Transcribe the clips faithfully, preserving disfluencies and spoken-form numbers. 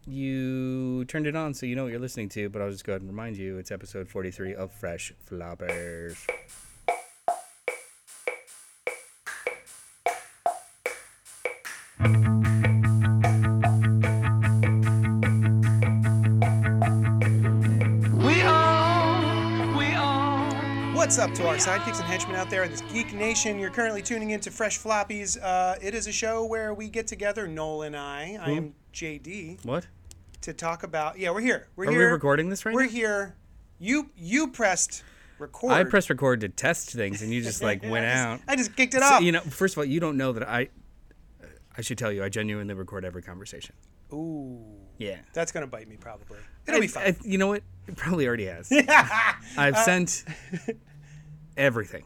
You turned it on, so you know what you're listening to, but I'll just go ahead and remind you, it's episode forty-three of Fresh Floppers. What's up to our sidekicks and henchmen out there in this geek nation? You're currently tuning into Fresh Floppies. Uh, it is a show where we get together, Noel and I. I am J D. What? To talk about. Yeah, we're here. We're Are here. we recording this right we're now? We're here. You you pressed record. I pressed record to test things, and you just like went I just, out. I just kicked it So, off. you know, first of all, you don't know that I. I should tell you, I genuinely record every conversation. Ooh. Yeah. That's gonna bite me probably. It'll I, be fine. I, you know what? It probably already has. I've Uh, sent everything.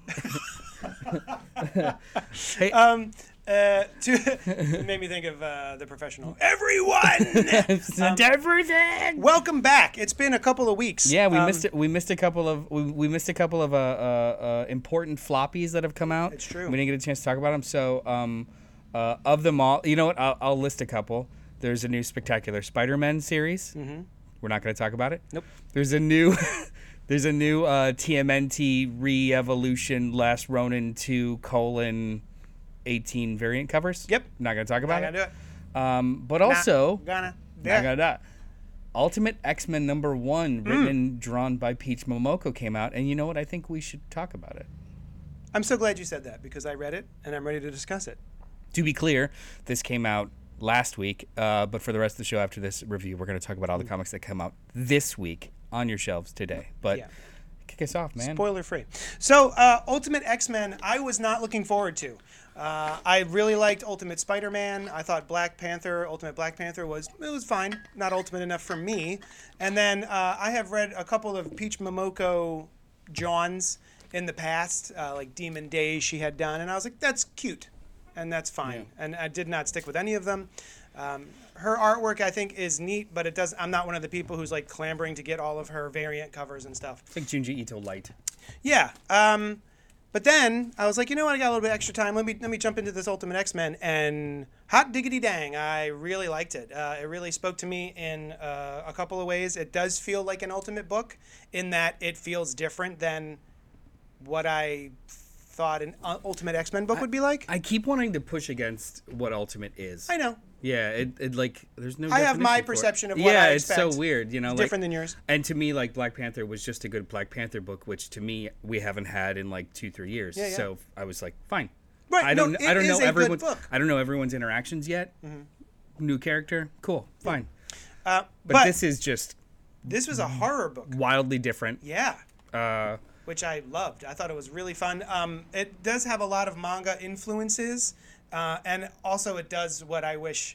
Hey. Um. Uh. To, it made me think of uh, The Professional. Everyone. I've sent Um, everything. Welcome back. It's been a couple of weeks. Yeah, we Um, missed it. We missed a couple of we, we missed a couple of uh, uh, uh, important floppies that have come out. It's true. We didn't get a chance to talk about them. So, um, uh, of them all, you know what? I'll, I'll list a couple. There's a new Spectacular Spider-Man series. Mm-hmm. We're not going to talk about it. Nope. There's a new, there's a new uh, T M N T Re-Evolution Last Ronin two colon eighteen variant covers. Yep. Not going to talk about Not it. gonna do it. Um, but also. Not gonna. Not Yeah. gonna die. Ultimate X-Men number one, written and drawn by Peach Momoko, came out, and you know what? I think we should talk about it. I'm so glad you said that because I read it and I'm ready to discuss it. To be clear, this came out last week, uh, but for the rest of the show after this review, we're going to talk about all the comics that come out this week on your shelves today. But Yeah. kick us off, man. Spoiler free. So, uh, Ultimate X-Men, I was not looking forward to. Uh, I really liked Ultimate Spider-Man. I thought Black Panther, Ultimate Black Panther was it was fine, not ultimate enough for me. And then uh, I have read a couple of Peach Momoko Johns in the past, uh, like Demon Days she had done, and I was like, that's cute, and that's fine. Yeah. And I did not stick with any of them. Um, her artwork, I think, is neat, but it does. I'm not one of the people who's like clamoring to get all of her variant covers and stuff. I think Junji Ito light. Yeah. Um, but then I was like, you know what? I got a little bit extra time. Let me let me jump into this Ultimate X-Men, and hot diggity dang, I really liked it. Uh, it really spoke to me in uh, a couple of ways. It does feel like an Ultimate book in that it feels different than what I thought an uh, Ultimate X-Men book would be like. I keep wanting to push against what Ultimate is. I know. Yeah, it, it like there's no. I have my definition for it. perception of what yeah, I it's expect. so weird, you know. It's like, different than yours. And to me, like Black Panther was just a good Black Panther book, which to me we haven't had in like two, three years. Yeah, yeah. So I was like, fine. Right. I don't. no, I don't it know is a good everyone's. book. I don't know everyone's interactions yet. Mm-hmm. New character, cool, fine. Uh, But, but this is just this was a horror book. wildly different. Yeah. Uh, Which I loved. I thought it was really fun. Um, it does have a lot of manga influences, uh, and also it does what I wish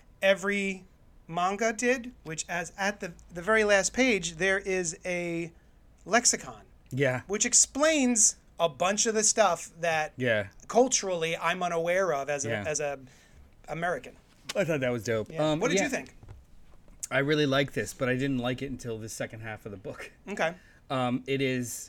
every manga did, which as at the, the very last page, there is a lexicon, yeah, which explains a bunch of the stuff that yeah. culturally I'm unaware of as a, Yeah. as a American. I thought that was dope. Yeah. Um, what did yeah, you think? I really like this, but I didn't like it until the second half of the book. Okay. Um, it is.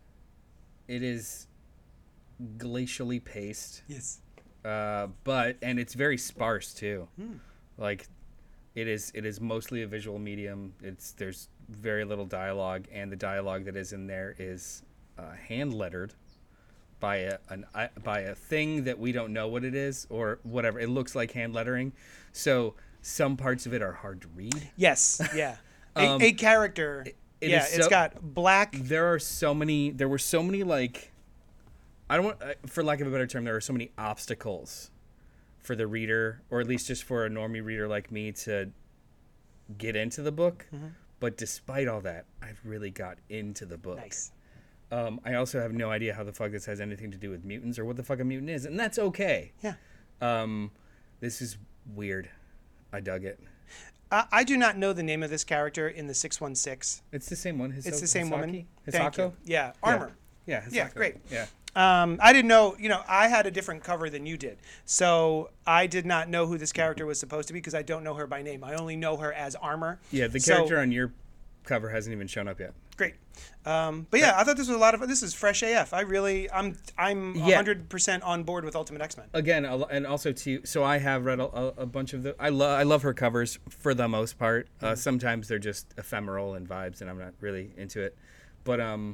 It is glacially paced. Yes. Uh, but and it's very sparse too. Hmm. Like, it is it is mostly a visual medium. It's there's very little dialogue, and the dialogue that is in there is uh, hand lettered by a an I- by a thing that we don't know what it is or whatever. It looks like hand lettering, so some parts of it are hard to read. Yes. Yeah. A, Um, a character. it yeah. is It's so- got black. There are so many. There were so many like. I don't want, uh, for lack of a better term, there are so many obstacles for the reader, or at least just for a normie reader like me, to get into the book. Mm-hmm. But despite all that, I've really got into the book. Nice. Um, I also have no idea how the fuck this has anything to do with mutants or what the fuck a mutant is, and that's okay. Yeah. Um, this is weird. I dug it. I, I do not know the name of this character in the six one six. It's the same one. Hiso- It's the same Hisaki? woman. Hisako? Thank you. Yeah, armor. Yeah. Yeah, Hisako. great. Yeah. Um, I didn't know, you know, I had a different cover than you did. So I did not know who this character was supposed to be because I don't know her by name. I only know her as Armor. Yeah, the So- character on your cover hasn't even shown up yet. Great. Um, but yeah, I thought this was a lot of this is fresh A F. I really I'm I'm Yeah. one hundred percent on board with Ultimate X-Men. Again, a lo- and also too. So I have read a, a, a bunch of the. I love I love her covers for the most part. Uh, sometimes they're just ephemeral and vibes, and I'm not really into it. But um,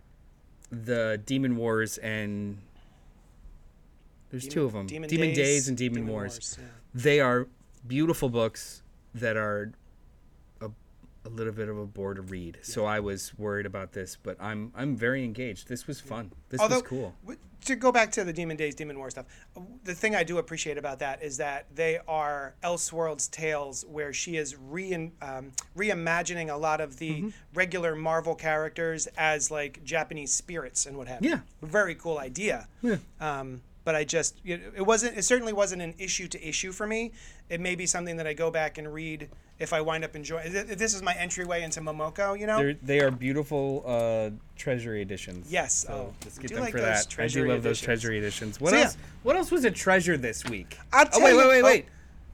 the Demon Wars and there's two of them. Demon Days, Days, and Demon, Demon Wars. Wars, yeah. They are beautiful books that are a, a little bit of a bore to read. So I was worried about this, but I'm I'm very engaged. This was fun. This Although, was cool. w- to go back to the Demon Days, Demon War stuff, the thing I do appreciate about that is that they are Elseworlds tales where she is re um, reimagining a lot of the Mm-hmm. regular Marvel characters as like Japanese spirits and what have you. Yeah. Very cool idea. Yeah. Um, but I just it, it wasn't it certainly wasn't an issue to issue for me. It may be something that I go back and read if I wind up enjoying. This is my entryway into Momoko, you know. They're, they are beautiful uh, treasury editions. Yes. So Oh, let's I get do them like for those that. I do treasury love those editions. treasury editions. What So, yeah. else? What else was a treasure this week? I'll Oh tell wait, you- wait, wait, oh. wait.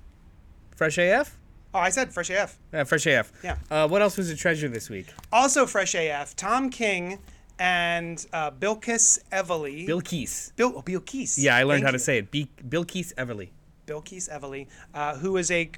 Fresh A F. Oh, I said Fresh A F. Yeah, Fresh A F. Yeah. Uh, what else was a treasure this week? Also Fresh A F. Tom King and uh, Bilquis Evely. Bill Keys. Bill oh, Bilquis. Yeah, I learned Thank how to you. say it. Be- Bill Keys Everly. Bilquis Evely, uh, who is a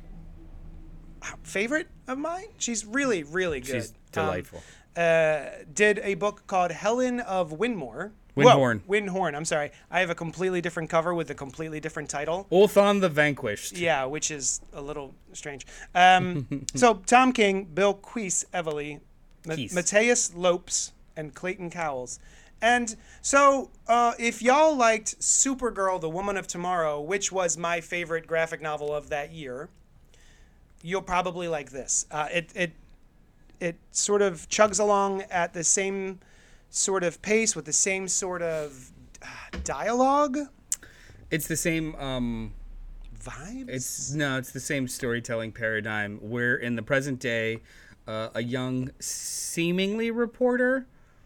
favorite of mine. She's really, really good. She's delightful. Um, uh, did a book called Helen of Winmore. Windhorn. Whoa, Windhorn. I'm sorry. I have a completely different cover with a completely different title. Ulthon the Vanquished. Yeah, which is a little strange. Um, so Tom King, Bill Queese Evely, Ma- Keese. Mateus Lopes, and Clayton Cowles. And so uh, if y'all liked Supergirl, The Woman of Tomorrow, which was my favorite graphic novel of that year, you'll probably like this. Uh, it, it, it sort of chugs along at the same sort of pace with the same sort of uh, dialogue, It's the same. Um, vibes. it's no, it's the same storytelling paradigm. Where in the present day, uh, a young, seemingly reporter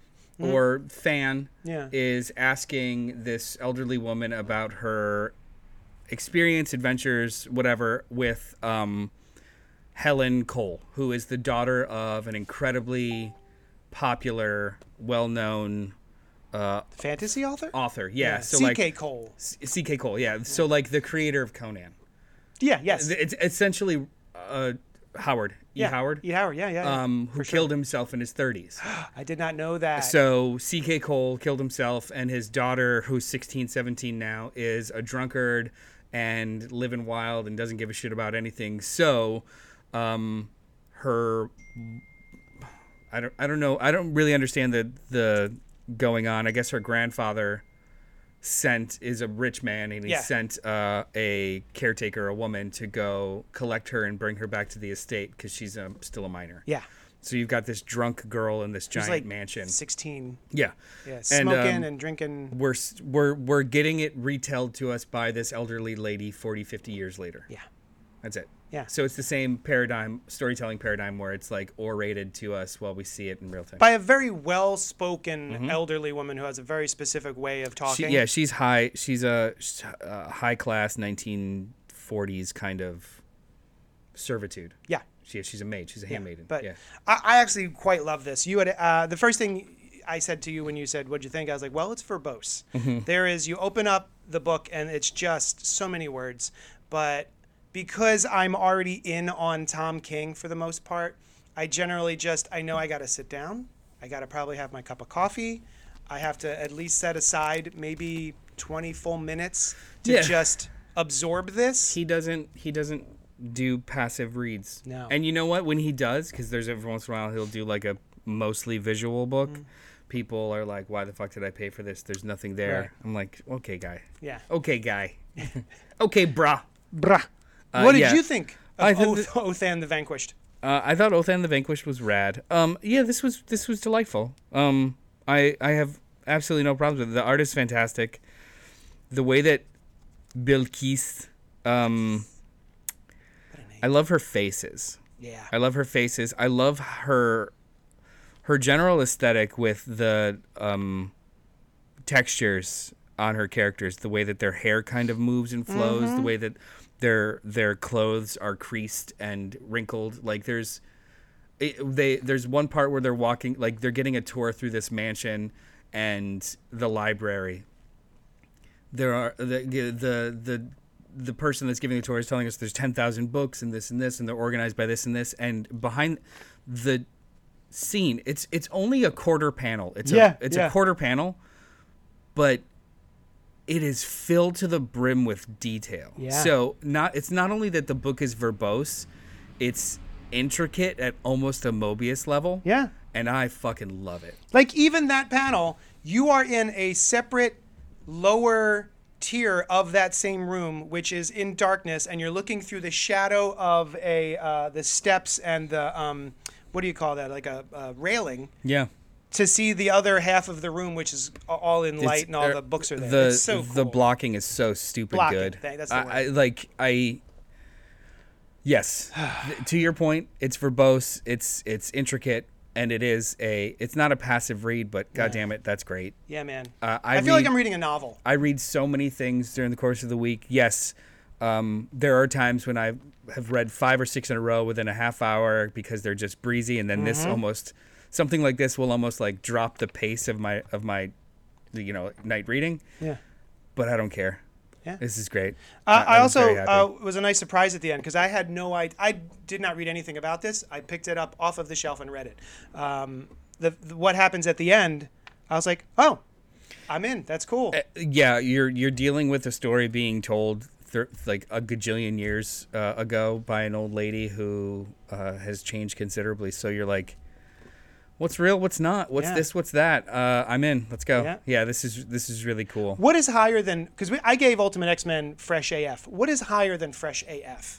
or fan Yeah. is asking this elderly woman about her experience, adventures, whatever, with um, Helen Cole, who is the daughter of an incredibly popular, well-known uh, Fantasy author? author. Yeah, so C like K. Cole. C K. Cole. Yeah, so like the creator of Conan. Yeah, yes. It's essentially uh, Howard. E. yeah. Howard. E. Howard, yeah, yeah. yeah. Um, who For sure. killed himself in his thirties. I did not know that. So C K. Cole killed himself, and his daughter, who's sixteen, seventeen now, is a drunkard and living wild and doesn't give a shit about anything. So, um, her, I don't, I don't know, I don't really understand the the going on. I guess her grandfather sent is a rich man, and he Yeah. sent uh, a caretaker, a woman, to go collect her and bring her back to the estate because she's um, still a minor. yeah. So you've got this drunk girl in this He's giant like mansion. sixteen. Yeah. Yeah, And, smoking um, and drinking. We're s- we're we're getting it retold to us by this elderly lady forty, fifty years later. Yeah. That's it. Yeah. So it's the same paradigm, storytelling paradigm, where it's like orated to us while we see it in real time. By a very well-spoken elderly woman who has a very specific way of Mm-hmm. She, talking. yeah, she's high. She's a, a high class nineteen forties kind of servitude. Yeah. She she's a maid. She's a handmaiden. But yeah. I, I actually quite love this. You had uh, the first thing I said to you when you said, "What'd you think?" I was like, "Well, it's verbose." Mm-hmm. There is. You open up the book and it's just so many words, but because I'm already in on Tom King for the most part, I generally just I know I got to sit down. I got to probably have my cup of coffee. I have to at least set aside maybe twenty full minutes to Yeah. just absorb this. He doesn't he doesn't do passive reads. No. And you know what? When he does, because there's every once in a while he'll do like a mostly visual book. Mm. People are like, "Why the fuck did I pay for this? There's nothing there." Right. I'm like, "Okay, guy. Yeah. Okay, guy. Okay, brah." Bruh. Uh, what did yeah. you think I of thought Oath, Othan the Vanquished? Uh, I thought Othan the Vanquished was rad. Um, yeah, this was this was delightful. Um, I I have absolutely no problems with it. The art is fantastic. The way that Bilquis, um, I love her faces. Yeah. I love her faces. I love her her general aesthetic with the um, textures on her characters. The way that their hair kind of moves and flows. Mm-hmm. The way that their their clothes are creased and wrinkled. Like there's it, they there's one part where they're walking, like they're getting a tour through this mansion and the library. There are the the the the person that's giving the tour is telling us there's ten thousand books and this and this, and they're organized by this and this, and behind the scene, it's it's only a quarter panel. It's Yeah, a it's yeah. a quarter panel, but it is filled to the brim with detail. Yeah. So not it's not only that the book is verbose, it's intricate at almost a Mobius level. Yeah. And I fucking love it. Like even that panel, you are in a separate lower tier of that same room, which is in darkness, and you're looking through the shadow of a uh, the steps and the um, what do you call that? Like a, a railing Yeah. to see the other half of the room, which is all in light It's- and all er, the books are there. The, it's so cool. the blocking is so stupid Blocking, good. thank- that's the I, word. I like I. Yes, Th- to your point, it's verbose, it's it's intricate, and it is a. It's not a passive read, but god damn it, that's great. Yeah, man. Uh, I, I feel like read- I'm reading a novel. I read so many things during the course of the week. Yes, um, there are times when I have read five or six in a row within a half hour because they're just breezy, and then Mm-hmm. this almost something like this will almost like drop the pace of my of my, you know, night reading. Yeah. But I don't care. Yeah. This is great. Uh, I, was also very happy. uh, was a nice surprise at the end because I had no idea. I did not read anything about this. I picked it up off of the shelf and read it. Um, the, the what happens at the end, I was like, oh, I'm in. That's cool. Uh, yeah, you're you're dealing with a story being told thir- like a gajillion years uh, ago by an old lady who uh, has changed considerably. So you're like, what's real? What's not? What's Yeah. this? What's that? Uh, I'm in. Let's go. Yeah. Yeah. This is this is really cool. What is higher than? Because I gave Ultimate X-Men Fresh A F. What is higher than Fresh A F?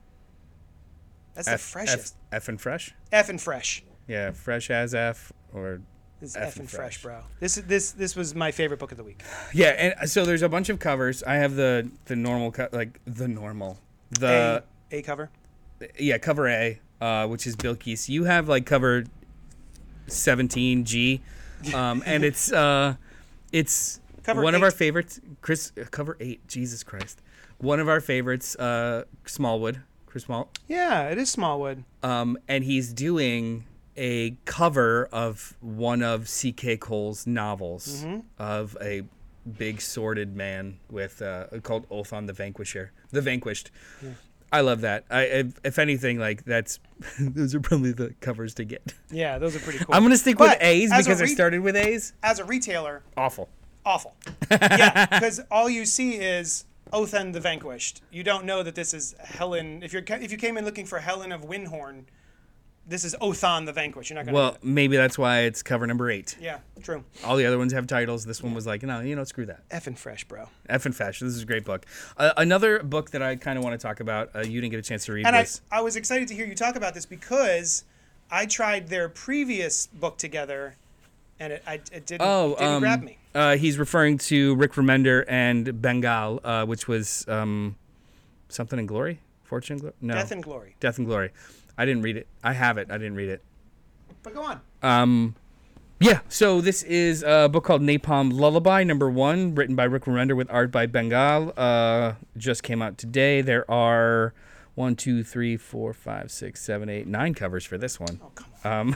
That's the F, freshest. F, F and fresh. F and fresh. Yeah, fresh as F or This is F F and and fresh, fresh. bro. This is this this was my favorite book of the week. yeah. And so there's a bunch of covers. I have the the normal co- like the normal the a, a cover. yeah cover A, uh, which is Bilquis. You have like cover seventeen G, um, and it's uh, it's Cover one of our eight. favorites. Chris uh, cover eight. Jesus Christ, one of our favorites. Uh, Smallwood, Chris Small, Yeah, it is Smallwood. um, and he's doing a cover of one of C K Cole's novels Mm-hmm. of a big sordid man with uh, called Oath on the Vanquisher, the Vanquished. I love that. I if, if anything, like that's those are probably the covers to get. Yeah, those are pretty cool. I'm gonna stick But with A's as a because I re- started with A's. As a retailer, Awful. awful. Yeah, because all you see is Othan the Vanquished. You don't know that this is Helen. If you're if you came in looking for Helen of Windhorn, this is Othan the Vanquished. You're not gonna. Well, know maybe that's why it's cover number eight. that. Yeah, true. All the other ones have titles. This one was like, no, you know, screw that. F and fresh, bro. F and Fesh. This is a great book. Uh, another book that I kind of want to talk about. Uh, you didn't get a chance to read And I this. I was excited to hear you talk about this because I tried their previous book together, and it I, it didn't Oh, didn't um, grab me. Uh, he's referring to Rick Remender and Bengal, uh, which was um, something in glory, fortune, Glo- no, Death and Glory. Death and Glory. I didn't read it. I have it. I didn't read it. But go on. Um, yeah. So this is a book called Napalm Lullaby, number one, written by Rick Remender with art by Bengal. Uh, just came out today. There are one, two, three, four, five, six, seven, eight, nine covers for this one. Oh come on. Um,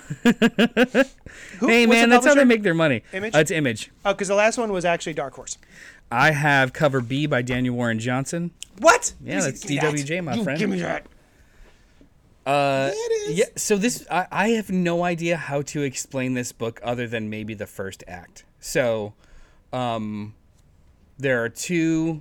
Who, hey what's man, the that's how they publisher? make their money. Image? Uh, it's Image. Oh, because the last one was actually Dark Horse. I have cover B by Daniel Warren Johnson. What? Yeah, that's Give me D W J, my You friend. Give me that. Uh, it is. Yeah. So this, I, I have no idea how to explain this book other than maybe the first act. So, um, there are two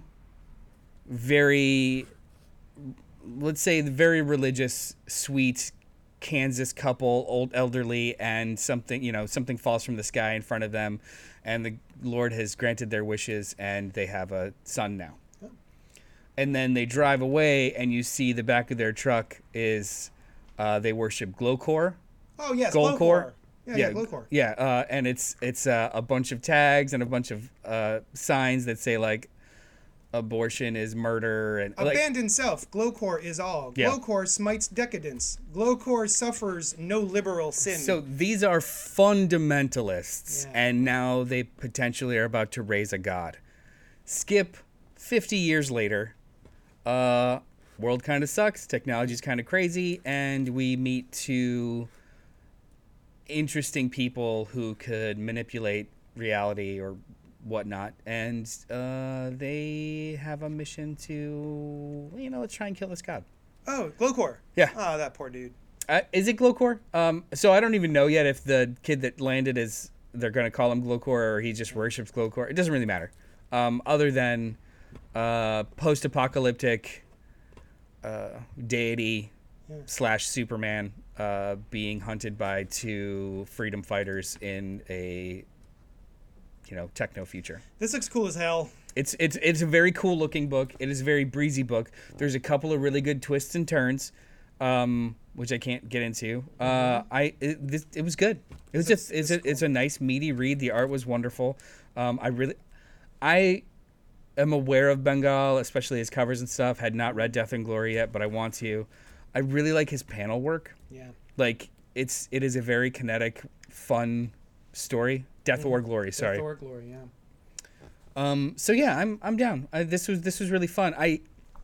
very, let's say, very religious, sweet Kansas couple, old elderly, and something, you know, something falls from the sky in front of them, and the Lord has granted their wishes, and they have a son now. And then they drive away, and you see the back of their truck is uh, they worship Glowcore, Oh yes, Gold Glowcore. Core. Yeah, yeah, Glowcore. Yeah, uh, and it's it's uh, a bunch of tags and a bunch of uh, signs that say like abortion is murder and like, Abandon self. Glowcore is all. Yeah. Glowcore smites decadence. Glowcore suffers no liberal sin. so these are fundamentalists, Yeah. and now they potentially are about to raise a god. Skip fifty years later. Uh, world kind of sucks. Technology's kind of crazy, and we meet two interesting people who could manipulate reality or whatnot, and uh, they have a mission to, you know, let's try and kill this god. Oh, Glowcore. Yeah. Oh, that poor dude. Uh, is it Glowcore? Um, so I don't even know yet if the kid that landed is, they're going to call him Glowcore or he just worships Glowcore. It doesn't really matter. Um, other than uh, post-apocalyptic uh, deity yeah. slash Superman uh, being hunted by two freedom fighters in a, you know, techno future. This looks cool as hell. It's it's it's a very cool looking book. It is a very breezy book. There's a couple of really good twists and turns, um, which I can't get into. Uh, mm-hmm. I it, this, it was good. It was just it's a, cool. it's a nice meaty read. The art was wonderful. Um, I really, I am aware of Bengal, especially his covers and stuff. Had not read Death and Glory yet, but I want to. I really like his panel work. Yeah, like it's it is a very kinetic, fun story. Death mm-hmm. or Glory. Sorry. Death or Glory. Yeah. Um, so yeah, I'm I'm down. I, this was this was really fun. I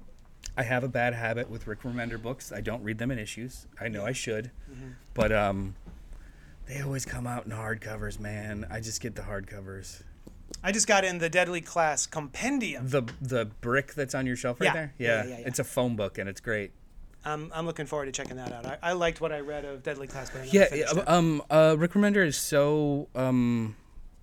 I have a bad habit with Rick Remender books. I don't read them in issues. I know I should, mm-hmm. but um, they always come out in hardcovers, man. I just get the hardcovers. I just got in the Deadly Class Compendium. The the brick that's on your shelf right yeah. there. Yeah. Yeah. Yeah, yeah, yeah. It's a foam book and it's great. Um, I'm looking forward to checking that out. I, I liked what I read of Deadly Class, but I never yeah. finished it. Um. Uh. Rick Remender is so um.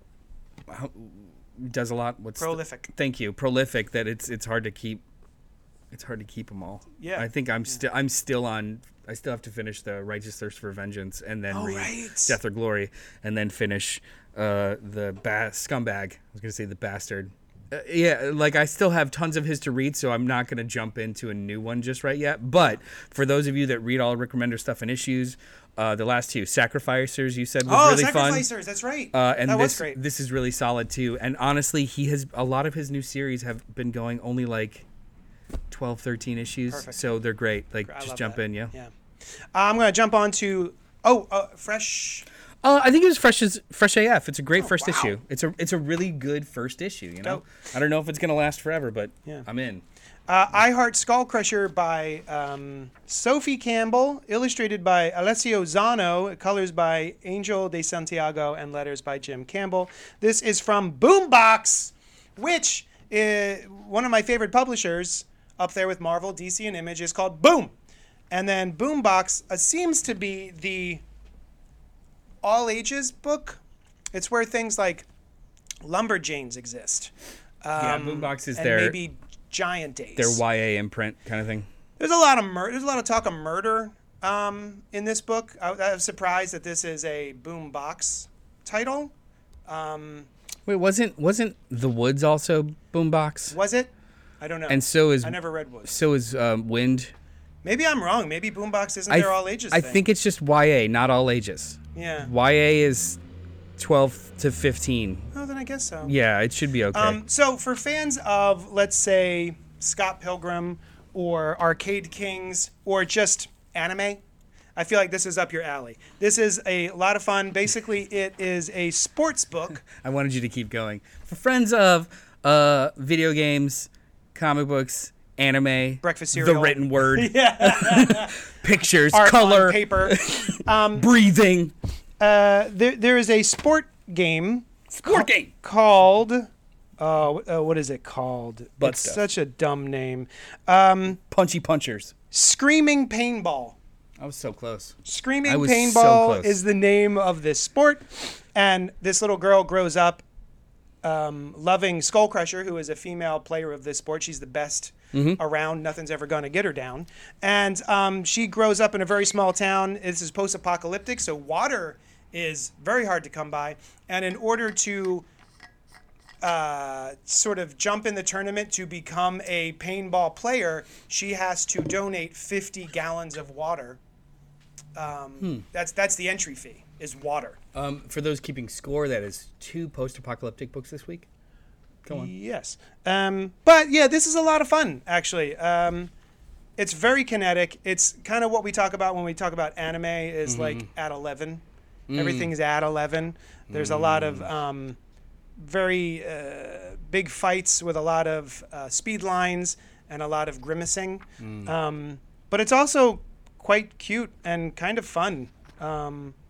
How, does a lot. What's prolific. The, thank you. Prolific. That it's it's hard to keep. It's hard to keep them all. Yeah. I think I'm yeah. still I'm still on. I still have to finish the Righteous Thirst for Vengeance and then oh, read right. Death or Glory and then finish uh, the ba- scumbag. I was gonna say the bastard. Uh, yeah, like I still have tons of his to read, so I'm not gonna jump into a new one just right yet. But for those of you that read all Rick Remender stuff and issues. Uh, the last two, Sacrificers, you said was oh, really fun. Oh, Sacrificers, that's right. Uh, and that this, was great. This is really solid too. And honestly, he has a lot of his new series have been going only like twelve, thirteen issues. Perfect. So they're great. Like I just jump that. in, yeah. Yeah. Uh, I'm gonna jump on to oh, uh, Fresh. Uh, I think it was fresh as fresh A F. It's a great oh, first wow. issue. It's a it's a really good first issue. You know, Dope. I don't know if it's gonna last forever, but yeah. I'm in. Uh, I Heart Skullcrusher by um, Sophie Campbell, illustrated by Alessio Zano, colors by Angel de Santiago, and letters by Jim Campbell. This is from Boombox, which is one of my favorite publishers, up there with Marvel, D C, and Image, is called Boom. And then Boombox uh, seems to be the all-ages book. It's where things like Lumberjanes exist. Um, yeah, Boombox is and their... maybe Giant Days. Their Y A imprint kind of thing. There's a lot of mur- There's a lot of talk of murder um, in this book. I, I was surprised that this is a Boombox title. Um, Wait, wasn't wasn't The Woods also Boombox? Was it? I don't know. And so is I never read Woods. So is um, Wind. Maybe I'm wrong. Maybe Boombox isn't I their all ages I thing. think it's just Y A, not all ages. Yeah. Y A is twelve to fifteen. Oh, then I guess so. Yeah, it should be okay. Um, so for fans of, let's say, Scott Pilgrim or Arcade Kings or just anime, I feel like this is up your alley. This is a lot of fun. Basically, it is a sports book. I wanted you to keep going. For friends of uh, video games, comic books, anime, breakfast cereal, the written word, yeah. pictures, art color, on paper, um, breathing. Uh, there, there is a sport game. Sport ca- game called. Uh, uh, what is it called? Butt it's stuff. Such a dumb name. Um, Punchy Punchers. Screaming Paintball. I was so close. Screaming I was so Paintball close. is the name of this sport, and this little girl grows up um, loving Skullcrusher, who is a female player of this sport. She's the best mm-hmm. around. Nothing's ever going to get her down. And um, she grows up in a very small town. This is post-apocalyptic, so water is very hard to come by. And in order to uh, sort of jump in the tournament to become a paintball player, she has to donate fifty gallons of water. Um, hmm. That's that's the entry fee, is water. Um, for those keeping score, that is two post-apocalyptic books this week. Go on. Yes. Um, but yeah, this is a lot of fun, actually. Um, it's very kinetic. It's kind of what we talk about when we talk about anime is mm-hmm. like at eleven. Mm. Everything's at eleven. There's mm. a lot of um, very uh, big fights with a lot of uh, speed lines and a lot of grimacing. Mm. Um, but it's also quite cute and kind of fun. Um,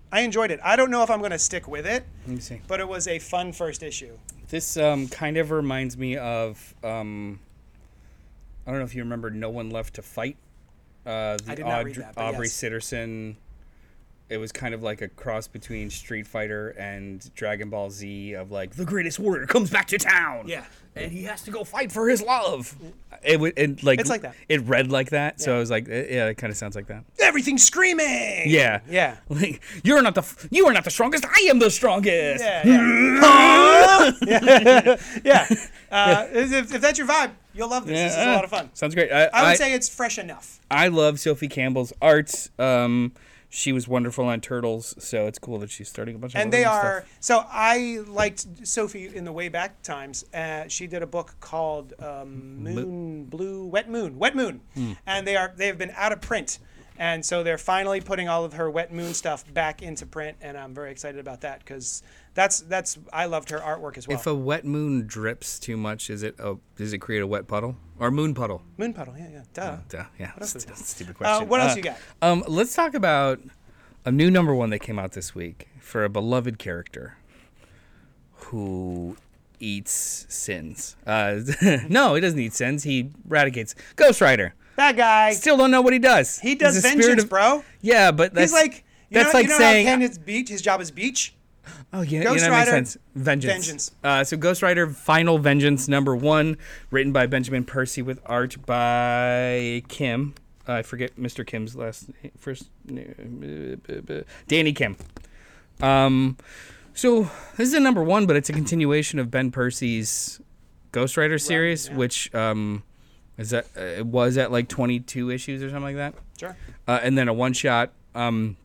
I enjoyed it. I don't know if I'm going to stick with it, Let me see. but it was a fun first issue. This um, kind of reminds me of, um, I don't know if you remember No One Left to Fight. Uh, the I did not read that, but Aubrey yes. Sitterson. It was kind of like a cross between Street Fighter and Dragon Ball Z of like, the greatest warrior comes back to town. Yeah. And he has to go fight for his love. It would it, like It's like that. It read like that, so Yeah. I was like, eh, yeah, it kind of sounds like that. Everything's screaming. Yeah, Yeah. Like, you're not the f- you are not the strongest. I am the strongest. Yeah. Yeah. yeah. yeah. Uh, if, if that's your vibe, you'll love this. This is a lot of fun. Sounds great. I, I would I, say it's fresh enough. I love Sophie Campbell's art. Um, she was wonderful on Turtles, so it's cool that she's starting a bunch of And other they new are stuff. so I liked Sophie in the way back times. Uh, she did a book called um, Moon Blue Wet Moon Wet Moon, Hmm. and they are they have been out of print, and so they're finally putting all of her Wet Moon stuff back into print, and I'm very excited about that because that's that's I loved her artwork as well. If a wet moon drips too much, is it a, does it create a wet puddle or moon puddle? Moon puddle, yeah, yeah, duh. Duh, yeah, else st- is- stupid Uh, question. what else you got? Um, let's talk about a new number one that came out this week for a beloved character who eats sins. Uh, no, he doesn't eat sins. He eradicates. Ghost Rider. That guy, Still don't know what he does. he does He's a spirit vengeance, of- bro. Yeah, but that's He's like you that's know, like you know saying. how Ken is beach. His job is beach. Oh yeah, Ghost yeah, that Rider, makes sense. Vengeance. Vengeance. Uh, so Ghost Rider: Final Vengeance number one, written by Benjamin Percy with art by Kim. Uh, I forget Mister Kim's last name, first name, Danny Kim. Um, so this is a number one, but it's a continuation of Ben Percy's Ghost Rider series, yeah. which um, is that uh, it was at like twenty-two issues or something like that. Sure. Uh, and then a one shot. Um,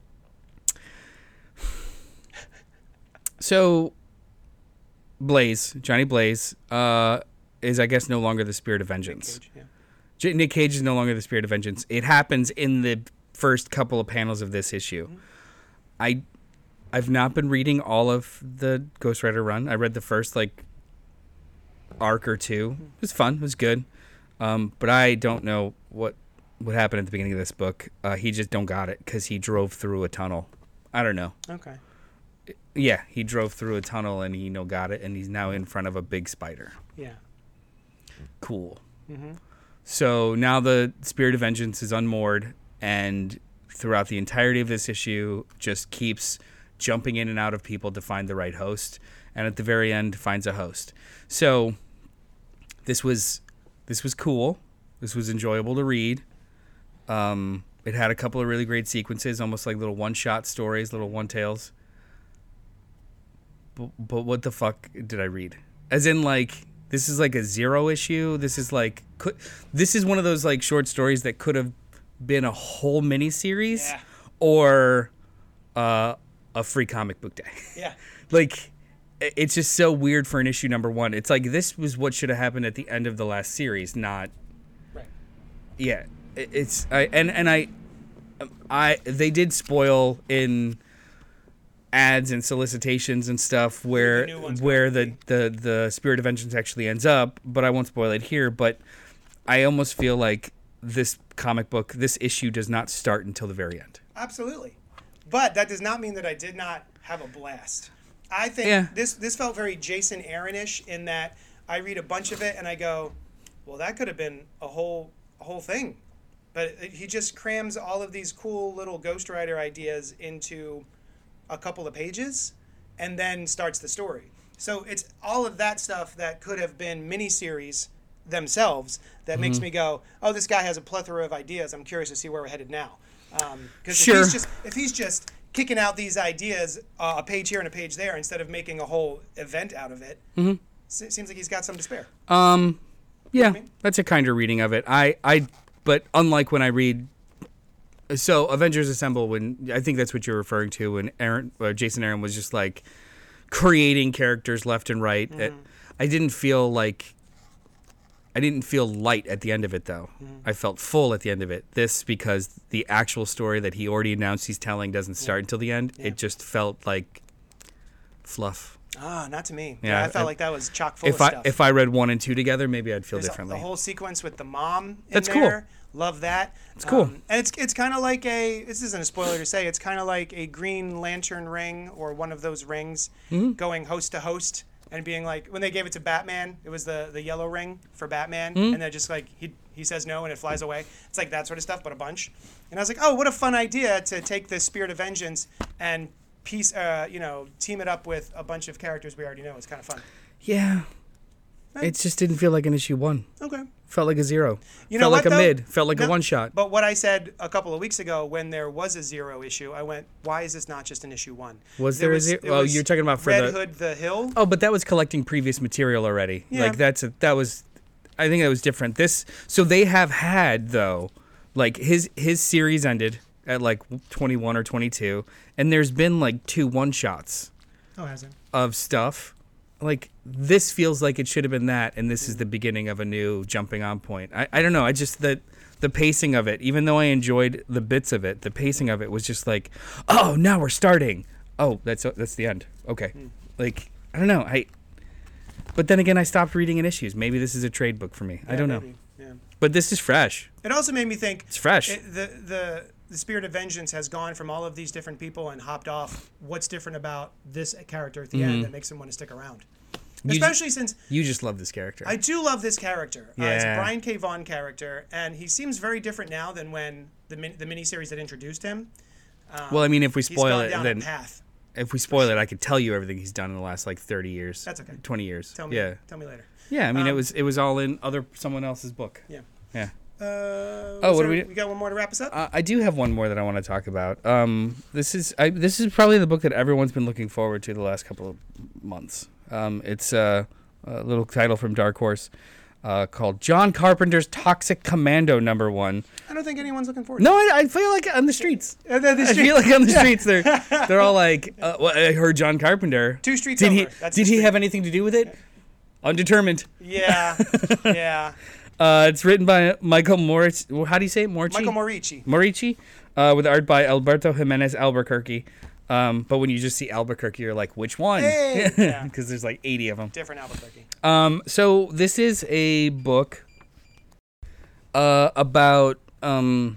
so, Blaze, Johnny Blaze, uh, is I guess no longer the spirit of vengeance. Cage, yeah. J- Nick Cage is no longer the spirit of vengeance. It happens in the first couple of panels of this issue. Mm-hmm. I, I've not been reading all of the Ghost Rider run. I read the first like arc or two. Mm-hmm. It was fun. It was good. Um, but I don't know what what happened at the beginning of this book. Uh, he just don't got it because he drove through a tunnel. I don't know. Okay. Yeah, he drove through a tunnel and he you know got it, and he's now in front of a big spider. Yeah. Cool. Mm-hmm. So now the Spirit of Vengeance is unmoored, and throughout the entirety of this issue, just keeps jumping in and out of people to find the right host, and at the very end finds a host. So this was this was cool. This was enjoyable to read. Um, it had a couple of really great sequences, almost like little one-shot stories, little one-tails. But, but what the fuck did I read? As in, like, this is like a zero issue. This is like, could, this is one of those like short stories that could have been a whole miniseries Yeah. or uh, a free comic book day. Yeah. Like, i- it's just so weird for an issue number one. It's like this was what should have happened at the end of the last series, not. Right. Yeah, it- it's I and and I, I they did spoil in ads and solicitations and stuff where new one's where going the, the the Spirit of Vengeance actually ends up, but I won't spoil it here. But I almost feel like this comic book, this issue, does not start until the very end. Absolutely. But that does not mean that I did not have a blast. I think Yeah. this this felt very Jason Aaron-ish in that I read a bunch of it and I go, well, that could have been a whole a whole thing. But he just crams all of these cool little Ghost Rider ideas into a couple of pages and then starts the story. So it's all of that stuff that could have been miniseries themselves that Mm-hmm. makes me go, oh, this guy has a plethora of ideas. I'm curious to see where we're headed now. Because Sure. if he's just if he's just kicking out these ideas, uh, a page here and a page there, instead of making a whole event out of it, mm-hmm. it seems like he's got some to spare. Um, yeah, I mean? that's a kinder reading of it. I, I, but unlike when I read, so Avengers Assemble, when I think that's what you're referring to, when Aaron, uh, Jason Aaron was just like creating characters left and right. Mm-hmm. It, I didn't feel like, I didn't feel light at the end of it though. Mm-hmm. I felt full at the end of it. This because the actual story that he already announced he's telling doesn't start until the end. Yeah. It just felt like fluff. Ah, not to me. Yeah, Yeah, I felt I- like that was chock full If of I stuff. if I read one and two together, maybe I'd feel There's a- differently. the whole sequence with the mom in That's cool. there, Love that. It's cool. Um, and it's it's kind of like a, this isn't a spoiler to say, it's kind of like a Green Lantern ring or one of those rings Mm-hmm. going host to host and being like, when they gave it to Batman, it was the, the yellow ring for Batman. Mm-hmm. And they're just like, he, he says no and it flies away. It's like that sort of stuff, but a bunch. And I was like, oh, what a fun idea to take the Spirit of Vengeance and piece, uh, you know, team it up with a bunch of characters we already know. It's kind of fun. Yeah. It just didn't feel like an issue one. Okay. Felt like a zero. You know felt like what, a though? mid. Felt like No, a one shot. But what I said a couple of weeks ago when there was a zero issue, I went, why is this not just an issue one? Was there, a zero? it Oh, was you're talking about for Red the. Hood the Hill? Oh, but that was collecting previous material already. Yeah. Like that's a, that was, I think that was different. This so they have had though, like his his series ended at like twenty-one or twenty-two, and there's been like two one shots Oh, hasn't. of stuff. Like this feels like it should have been that, and this is the beginning of a new jumping on point. I, I don't know. I just the the pacing of it, even though I enjoyed the bits of it, the pacing of it was just like, oh, now we're starting. Oh, that's that's the end. Okay, like I don't know. I. But then again, I stopped reading in issues. Maybe this is a trade book for me. I Yeah, don't know. maybe. Yeah. But this is fresh. It also made me think It's fresh. it, the the the Spirit of Vengeance has gone from all of these different people and hopped off. What's different about this character at the end that makes him want to stick around? You ju- Especially since You just love this character. I do love this character. Uh, it's a Yeah. Brian K. Vaughan character, and he seems very different now than when the min- the miniseries that introduced him. well, I mean, if we He's spoil gone it, down then a path. if we spoil it, I could tell you everything he's done in the last like thirty years. That's okay. Twenty years. Tell me. Yeah. Tell me later. Yeah. I mean, it Um, was it was all in other someone else's book. Yeah. Yeah. Uh, Oh, was what do there- we- We got one more to wrap us up. Uh, I do have one more that I want to talk about. Um, this is I, this is probably the book that everyone's been looking forward to the last couple of months. Um, it's uh, a little title from Dark Horse uh, called John Carpenter's Toxic Commando Number One. I don't think anyone's looking forward. No, I, I feel like on the streets. to it. Uh, the I street- feel like on the streets they're they're all like, uh, well, I heard John Carpenter. Two streets Did he over. That's did the he street. have anything to do with it? Undetermined. Yeah. Yeah. Uh, it's written by Michael Moritz. How do you say it? Morci? Michael Morici. Morici, uh, with art by Alberto Jimenez Albuquerque. Um, but when you just see Albuquerque, you're like, which one? Hey! Yeah. Because there's like eighty of them. Different Albuquerque. Um, so this is a book uh, about um,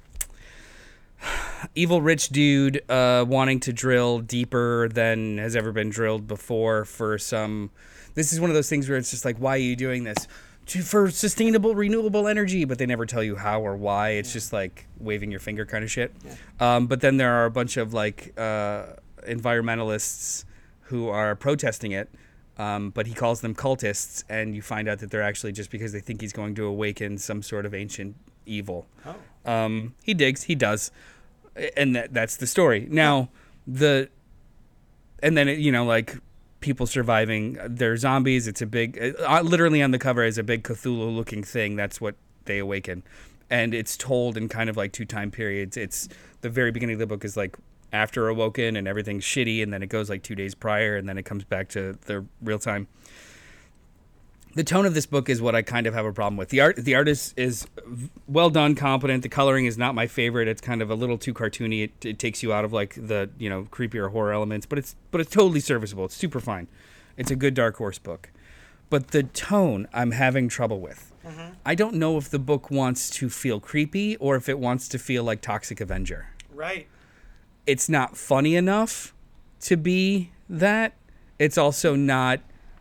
evil rich dude uh, wanting to drill deeper than has ever been drilled before for some. This is one of those things where it's just like, why are you doing this? To, for sustainable, renewable energy, but they never tell you how or why. It's just like waving your finger kind of shit. Um, but then there are a bunch of like uh, environmentalists who are protesting it. Um, but he calls them cultists, and you find out that they're actually just because they think he's going to awaken some sort of ancient evil. Oh. Um, he digs, he does, and that that's the story. Now, the and then it, you know, like people surviving, they're zombies. It's a big, uh, literally on the cover is a big Cthulhu-looking thing. That's what they awaken, and it's told in kind of like two time periods. It's the very beginning of the book is like after awoken and everything's shitty, and then it goes like two days prior, and then it comes back to the real time. The tone of this book is what I kind of have a problem with. The art, the art is, is well done, competent. The coloring is not my favorite. It's kind of a little too cartoony. It, it takes you out of like the you know creepier horror elements, but it's but it's totally serviceable. It's super fine. It's a good Dark Horse book, but the tone I'm having trouble with. Mm-hmm. I don't know if the book wants to feel creepy or if it wants to feel like Toxic Avenger. Right. It's not funny enough to be that. It's also not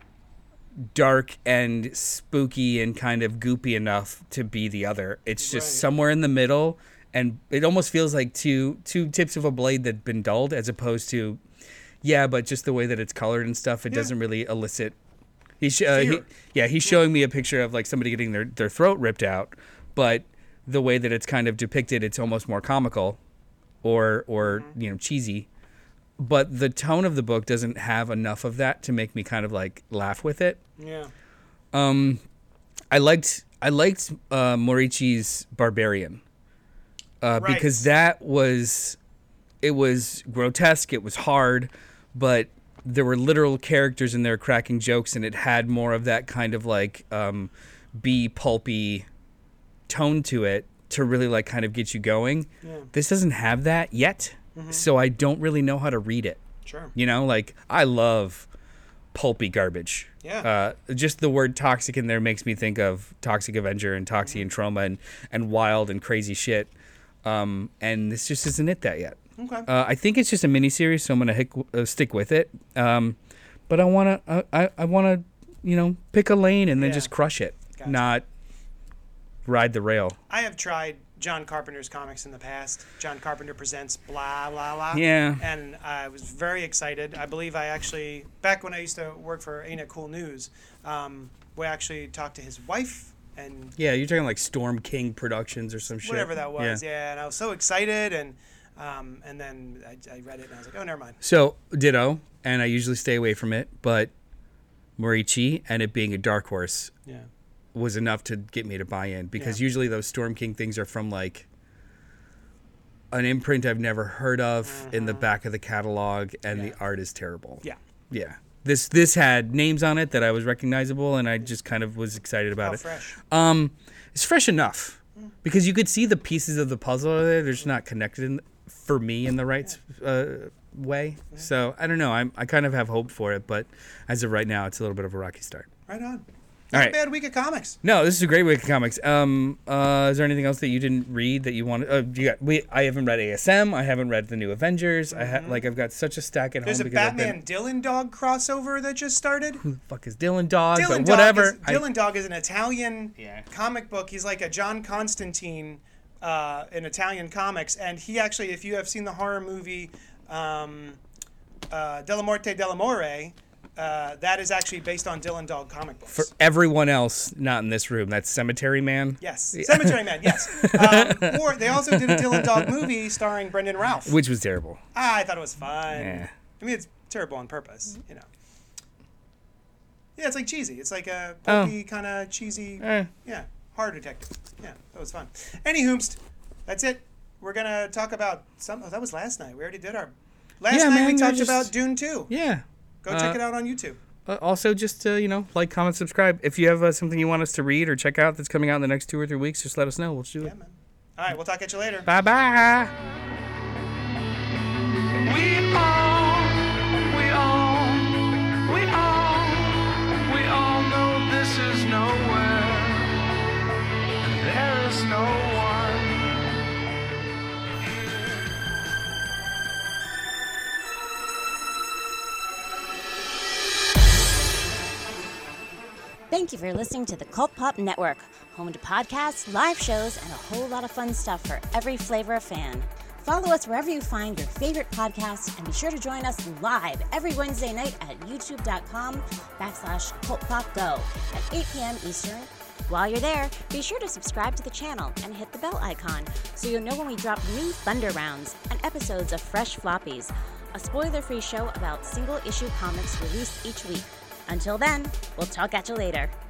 dark and spooky and kind of goopy enough to be the other. It's just Right. somewhere in the middle, and it almost feels like two two tips of a blade that've been dulled, as opposed to, yeah, but just the way that it's colored and stuff, it Yeah. doesn't really elicit. He's sh- uh, he, Fear. yeah, he's showing me a picture of like somebody getting their their throat ripped out, but the way that it's kind of depicted, it's almost more comical, or or Mm-hmm. you know cheesy. But the tone of the book doesn't have enough of that to make me kind of like laugh with it. Yeah. Um, I liked I liked uh, Morici's Barbarian uh, Right. because that was it was grotesque, it was hard, but there were literal characters in there cracking jokes, and it had more of that kind of like um, B pulpy tone to it to really like kind of get you going. Yeah. This doesn't have that yet, so I don't really know how to read it. Sure. You know, like I love pulpy garbage. Yeah. Uh, just the word toxic in there makes me think of Toxic Avenger and Toxie and Trauma and, and wild and crazy shit. Um, and this just isn't it that yet. Okay. Uh, I think it's just a miniseries, so I'm gonna hick, uh, stick with it. Um, but I wanna, uh, I, I wanna, you know, pick a lane and then Yeah. just crush it, Gotcha. not ride the rail. I have tried John Carpenter's comics in the past. John Carpenter presents blah blah blah. Yeah. And I was very excited. I believe I actually back when I used to work for Ain't It Cool News, um, we actually talked to his wife and Yeah, you're talking like Storm King Productions or some shit. whatever that was. Yeah. And I was so excited and um, and then I, I read it and I was like, oh, never mind. So ditto, and I usually stay away from it, but Morichi and it being a dark horse Yeah. was enough to get me to buy in, because Yeah. usually those Storm King things are from like an imprint I've never heard of in the back of the catalog, and Yeah. the art is terrible. Yeah. Yeah. This this had names on it that I was recognizable, and I just kind of was excited about How it. fresh. Um, it's fresh enough because you could see the pieces of the puzzle there. They're just not connected in, for me in the right uh, way. So I don't know. I'm I kind of have hope for it, but as of right now, it's a little bit of a rocky start. Right on. All Not right. a bad week of comics. No, this is a great week of comics. Um, uh, is there anything else that you didn't read that you wanted? Uh, you got we. I haven't read A S M. I haven't read the new Avengers. I ha- like I've got such a stack at There's a home because I've Batman Dylan Dog crossover that just started. been, who the fuck is Dylan Dog? Dylan but Dog whatever. Is, I- Dylan Dog is an Italian Yeah. comic book. He's like a John Constantine uh, in Italian comics, and he actually, if you have seen the horror movie um, uh, Della Morte Dell'Amore, uh, that is actually based on Dylan Dog comic books. for everyone else not in this room, that's Cemetery Man. Yes, Cemetery Man. Yes, um, or they also did a Dylan Dog movie starring Brendan Routh. Which was terrible. Ah, I thought it was fun. Yeah. I mean, it's terrible on purpose, you know. Yeah, it's like cheesy. It's like a Oh. pulpy kind of cheesy. Eh. Yeah, horror detective. Yeah, that was fun. Anywhoomst, that's it. We're gonna talk about some. Oh, that was last night. We already did our. Last Yeah, night man, we we're talked just- about Dune two. Yeah. Go check Uh, it out on YouTube. Uh, also, just uh, you know, like, comment, subscribe. If you have uh, something you want us to read or check out that's coming out in the next two or three weeks, just let us know. We'll do Yeah, it. man. All right, we'll talk at you later. Bye bye. We all, we all, we all, we all know this is nowhere, and there is no one here. Thank you for listening to the Cult Pop Network, home to podcasts, live shows, and a whole lot of fun stuff for every flavor of fan. Follow us wherever you find your favorite podcasts, and be sure to join us live every Wednesday night at youtube.com backslash cultpopgo at eight p.m. Eastern. While you're there, be sure to subscribe to the channel and hit the bell icon so you'll know when we drop new Thunder Rounds and episodes of Fresh Floppies, a spoiler-free show about single-issue comics released each week. Until then, we'll talk at you later.